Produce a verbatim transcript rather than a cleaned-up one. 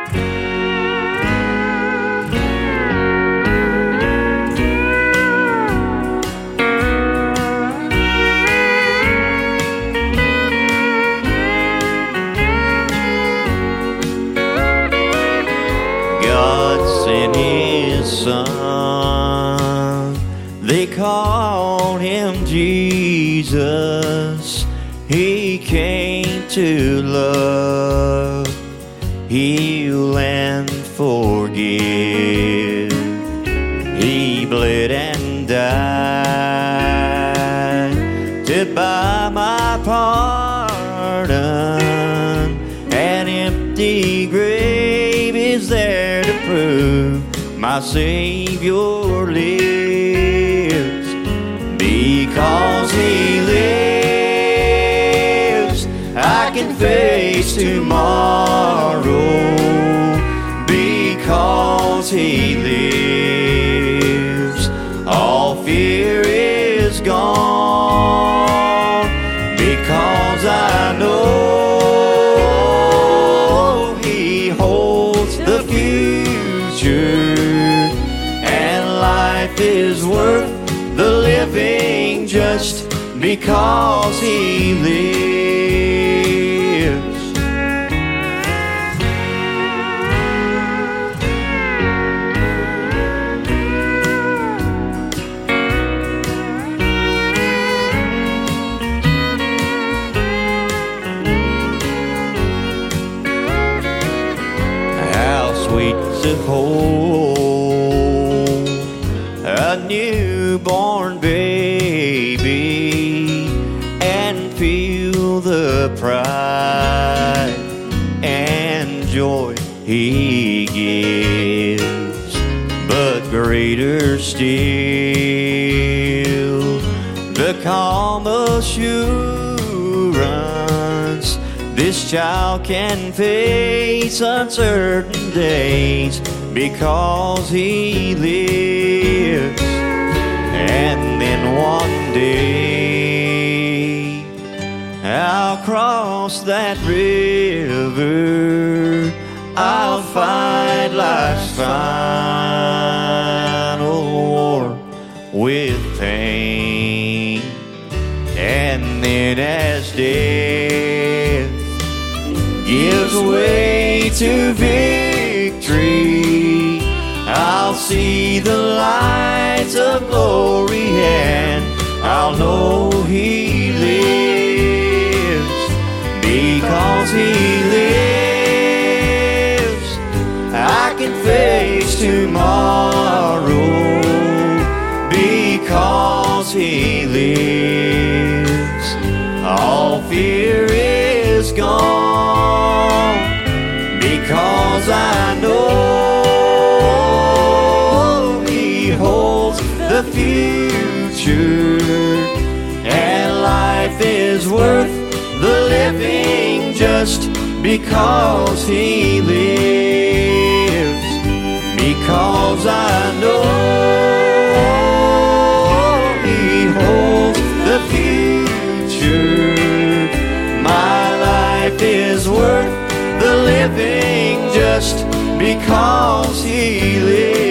God sent His Son, they called Him Jesus. He came to love, heal, and forgive. He bled and died to buy my pardon. An empty grave is there to prove my Savior lives. Because He lives, I can face tomorrow. Because He lives, all fear is gone. Because I know He holds the future, and life is worth the living just because He lives. How sweet to hold a newborn baby and feel the pride and joy He gives. But greater still, the calm assurance this child can face uncertain days because He lives. And then one day I'll cross that river, I'll fight life's final war with pain. And then as death gives way to victory, I'll see the lights of glory, and I'll know He lives. Because He lives, I can face tomorrow. Because He lives, all fear is gone. Because I know He holds the future, and life is worth the living just because He lives. Because I know He holds the future, my life is worth the living just because He lives.